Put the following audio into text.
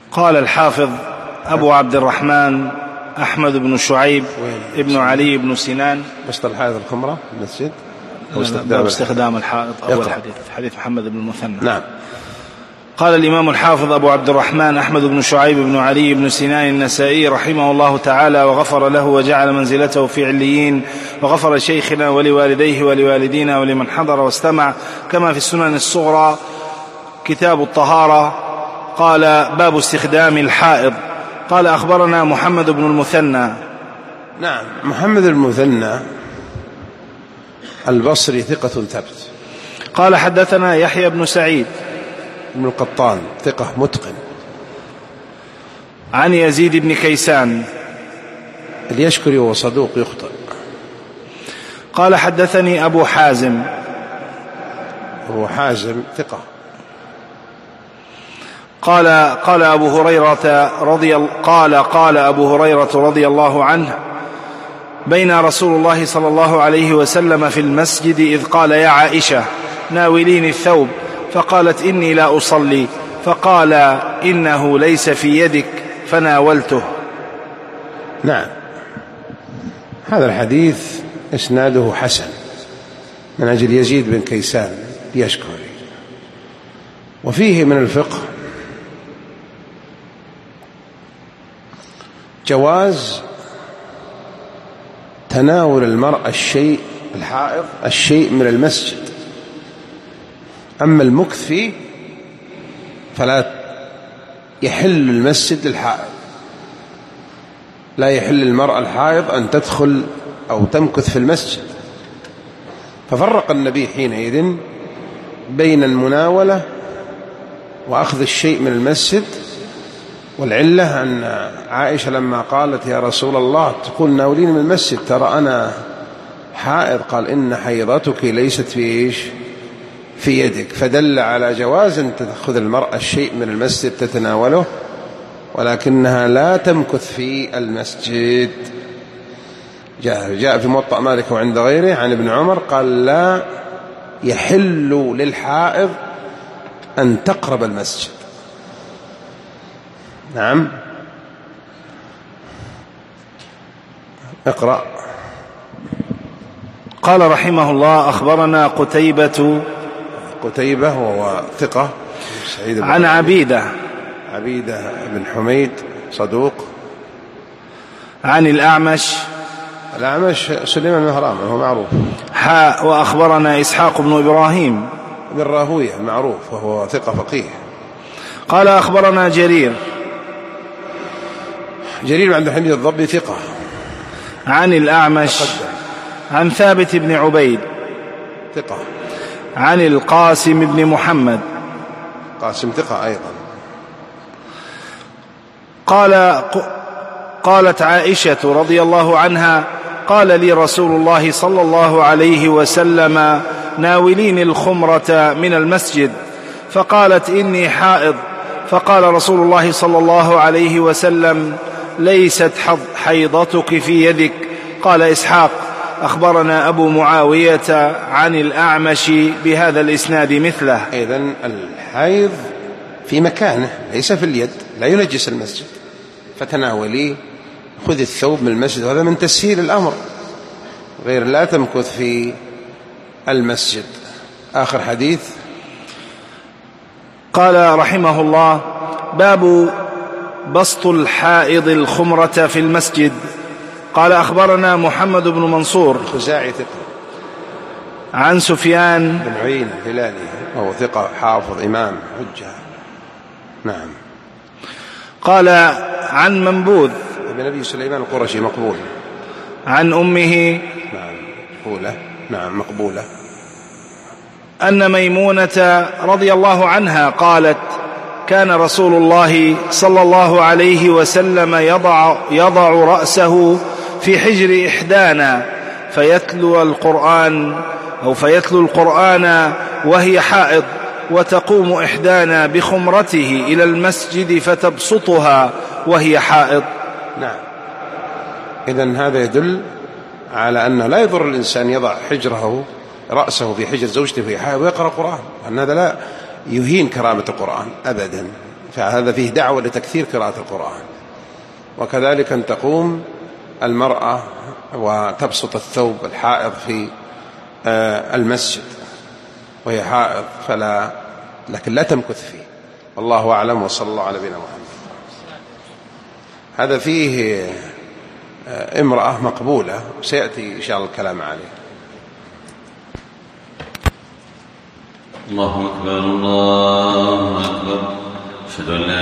قال الحافظ أبو عبد الرحمن أحمد بن شعيب ابن علي بن سنان. بسط الحائض الخمرة المسجد أو استخدام الحائض. أول حديث محمد بن المثنى. نعم. قال الإمام الحافظ أبو عبد الرحمن أحمد بن شعيب بن علي بن سنان النسائي رحمه الله تعالى وغفر له وجعل منزلته في عليين، وغفر لشيخنا ولوالديه ولوالدينا ولمن حضر واستمع، كما في السنن الصغرى كتاب الطهارة. قال: باب استخدام الحائض. قال: أخبرنا محمد بن المثنى. نعم. محمد المثنى البصري ثقة ثبت. قال: حدثنا يحيى بن سعيد ابن القطان ثقة متقن. عن يزيد بن كيسان اليشكري وهو صدوق يخطئ. قال: حدثني أبو حازم. أبو حازم ثقة. قال أبو هريرة رضي الله عنه: بين رسول الله صلى الله عليه وسلم في المسجد إذ قال: يا عائشة ناوليني الثوب، فقالت: إني لا أصلي، فقال: إنه ليس في يدك، فناولته. نعم. هذا الحديث إسناده حسن من أجل يزيد بن كيسان يشكري. وفيه من الفقه جواز تناول المرأة الشيء من المسجد، أما المكث فيه فلا يحل المسجد للحائض، لا يحل المرأة الحائض أن تدخل أو تمكث في المسجد. ففرق النبي حينئذ بين المناولة وأخذ الشيء من المسجد. والعلة أن عائشة لما قالت: يا رسول الله تقول ناولين من المسجد، ترى أنا حائض، قال: إن حيضتك ليست في يدك، فدل على جواز أن تأخذ المرأة الشيء من المسجد تتناوله، ولكنها لا تمكث في المسجد. جاء في موطأ مالك وعند غيره عن ابن عمر قال: لا يحل للحائض أن تقرب المسجد. نعم. اقرأ. قال رحمه الله: أخبرنا قتيبة وهو ثقة عن عبيدة بن حميد صدوق. عن الأعمش سليمان بن هرام هو معروف. وأخبرنا إسحاق بن إبراهيم بن راهويه المعروف وهو ثقة فقيه. قال: أخبرنا جرير عند حميد الضبي ثقة. عن الأعمش عن ثابت بن عبيد ثقة. عن القاسم بن محمد قاسم ثقة أيضا. قالت عائشة رضي الله عنها: قال لي رسول الله صلى الله عليه وسلم: ناوليني الخمرة من المسجد، فقالت: إني حائض، فقال رسول الله صلى الله عليه وسلم: ليست حيضتك في يدك. قال إسحاق: أخبرنا أبو معاوية عن الأعمش بهذا الإسناد مثله. إذن الحيض في مكانه ليس في اليد، لا ينجس المسجد، فتناولي خذ الثوب من المسجد، هذا من تسهيل الأمر، غير لا تمكث في المسجد. آخر حديث. قال رحمه الله: باب بسط الحائض الخمرة في المسجد. قال: أخبرنا محمد بن منصور خزاعي ثقة. عن سفيان بن عيينة الهلالي وهو ثقة حافظ إمام حجة. نعم. قال: عن منبوذ ابن أبي سليمان القرشي مقبول. عن أمه مقبولة أن ميمونة رضي الله عنها قالت: كان رسول الله صلى الله عليه وسلم يضع رأسه في حجر إحدانا فيتلو القرآن وهي حائض، وتقوم إحدانا بخمرته إلى المسجد فتبسطها وهي حائض. نعم. إذن هذا يدل على أنه لا يضر الإنسان يضع رأسه في حجر زوجته في حائض ويقرأ القرآن، أن هذا لا يهين كرامة القرآن أبدا، فهذا فيه دعوة لتكثير قراءة القرآن. وكذلك أن تقوم المرأة وتبسط الثوب الحائض في المسجد وهي حائض لكن لا تمكث فيه. والله أعلم، وصلى الله على نبينا محمد. هذا فيه امرأة مقبولة سيأتي إن شاء الله الكلام عليه. الله أكبر الله أكبر. أشهد أن لا